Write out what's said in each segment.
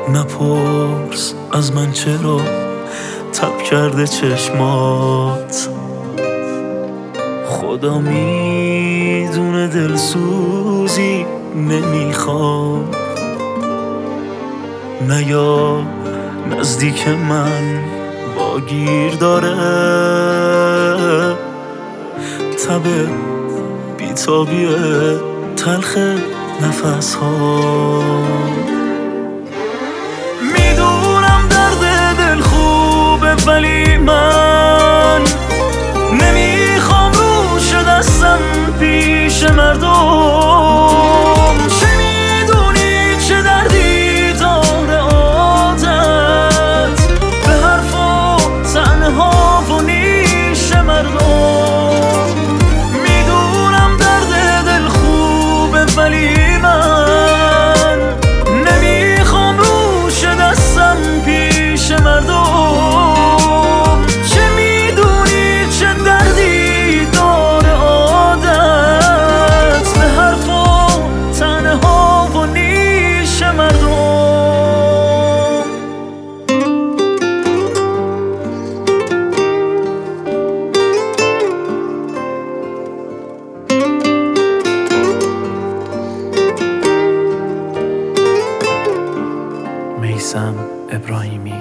نپرس از من چرا تب کرده چشمات، خدا میدونه دلسوزی نمیخوام. نیا نزدیک من با گیر داره تب بیتابی تلخ نفس ها. میدونم درد دل خوبه ولی من نمیخوام روش دستم پیش مردم. چه میدونی چه دردی داره عادت به حرف و تنها و نیش مردم. میدونم درد دل خوبه ولی من نمیخوام روش دستم پیش مردم. چه میدونی چه دردی داره عادت به حرف و تنها و نیش مردم. میثم ابراهیمی.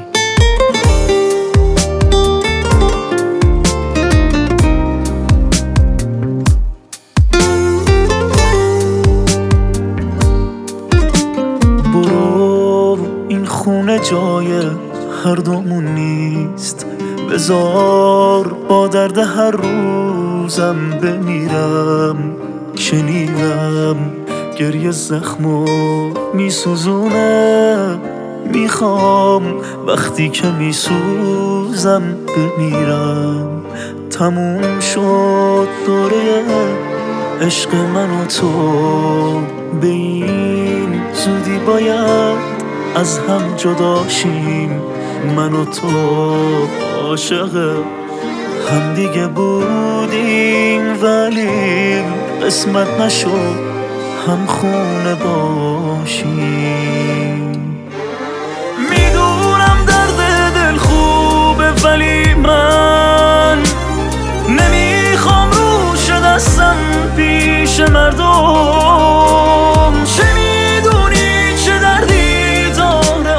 برو این خونه جای هر دومون نیست، بذار با درد هر روزم بمیرم. شنیدم گریه زخمو میسوزونه، میخوام وقتی که میسوزم بمیرم. تموم شد دوره عشق من و تو، به این زودی باید از هم جدا شیم. من و تو عاشق هم دیگه بودیم ولی قسمت نشد هم خونه باشیم. میدونم درد دل خوبه ولی من نمیخوام روش دستم پیش مردم. چه میدونی چه دردی داره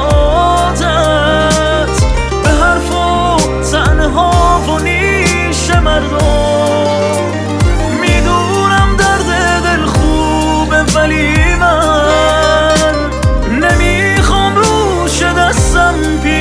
عادت به حرف و تنها و نیش مردم. میدونم درد دل خوبه ولی من نمیخوام روش دستم پیش